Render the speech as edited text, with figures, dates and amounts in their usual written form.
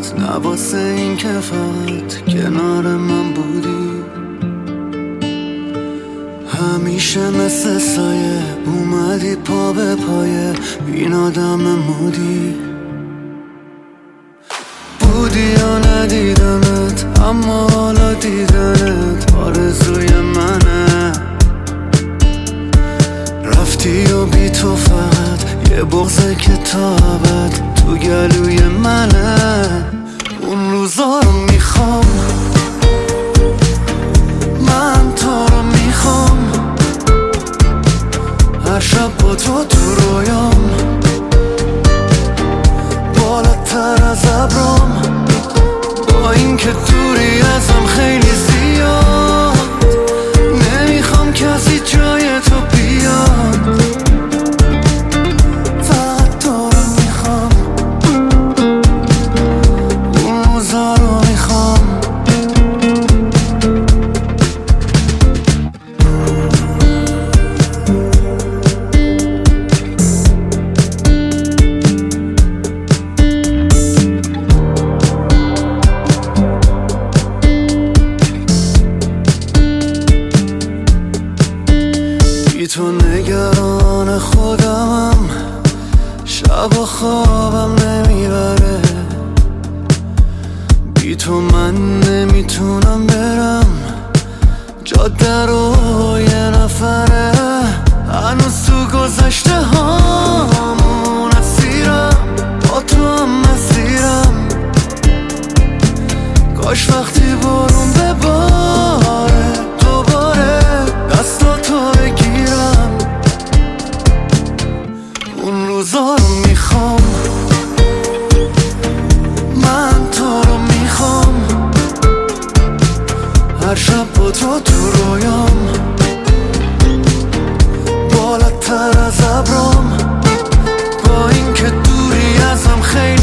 نه واسه این که فقط کنار من بودی. همیشه مثل سایه اومدی پا به پایه، این آدم مودی. بودی یا ندیدمت، اما حالا دیدنت آرزوی منه. رفتی و بی تو فقط یه بغضه که تا ابد تو گلوی منه. اون روزا رو میخوام، من تو رو میخوام، هر شب با تو تو رویام، بالاتر از ابرام، با این که دوری ازم خیلی زیاد. نمیخوام کسی جای تو بیاد، فقط تو رو میخوام، اون روزا رو میخوام. بی تو نگران خودمم، شب و خوابم نمیبره. بی تو من نمیتونم برم، جاده رو یه نفره. هنوز تو گذشته هامون اسیرم، با تو هم مسیرم. کاش وقتی بارون بباره دوباره دستاتو بگیرم. اون روزا رو میخوام، من تو رو میخوام، هر شب با تو تو رویام، بالاتر از ابرام، با این که دوری ازم خیلی